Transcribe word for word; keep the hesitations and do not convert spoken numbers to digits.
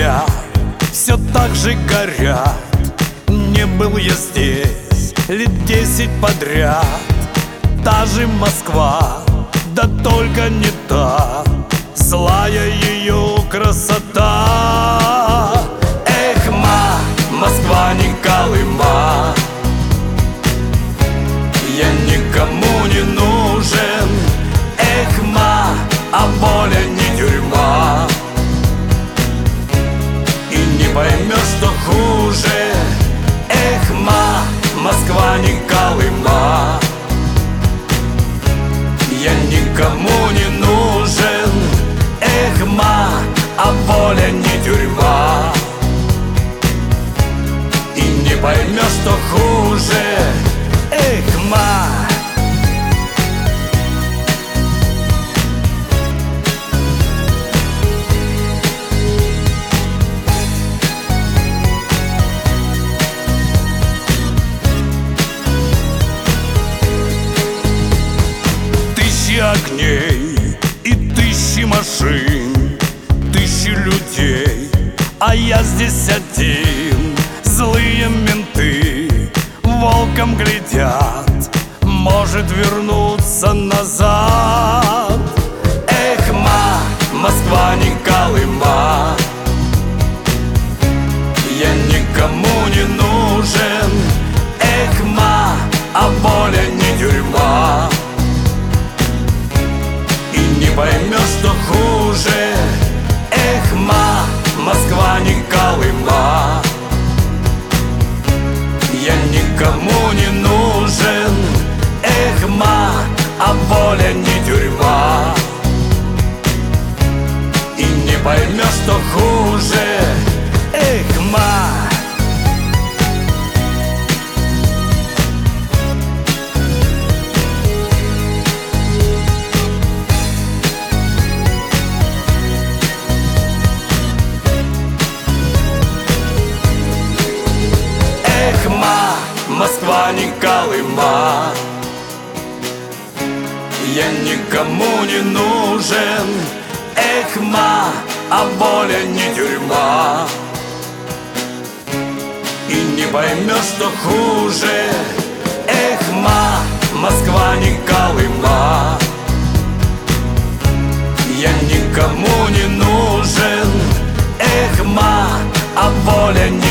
взгляд все так же горят. Не был я здесь лет десять подряд. Та же Москва, да только не та, злая ее красота. Эх, ма, Москва не Колыма, я никому не нужен. Эх, ма, а воля не тюрьма, и не поймешь, что хуже. Эх, ма, Москва не Колыма, я никому не нужен. Эх, ма, а воля не тюрьма, и не поймешь, что хуже. Эх, ма. Тысячи огней и тысячи машин, тысячи людей, а я здесь один. Злые менты волком глядят, может вернуться назад. Эх, ма, Москва не Колыма, я никому не нужен. Эх, ма, а воля не тюрьма, и не поймешь, что хуже. Эх, ма, Москва не Колыма, я никому не нужен. Эх, ма, а воля не тюрьма, и не поймешь, что хуже. Эх, ма. Эх, ма, Москва не Колыма, я никому не нужен. Эх, ма, а воля не тюрьма, и не поймешь, что хуже. Эх, ма, Москва не Колыма, я никому не нужен. Эх, ма, а воля не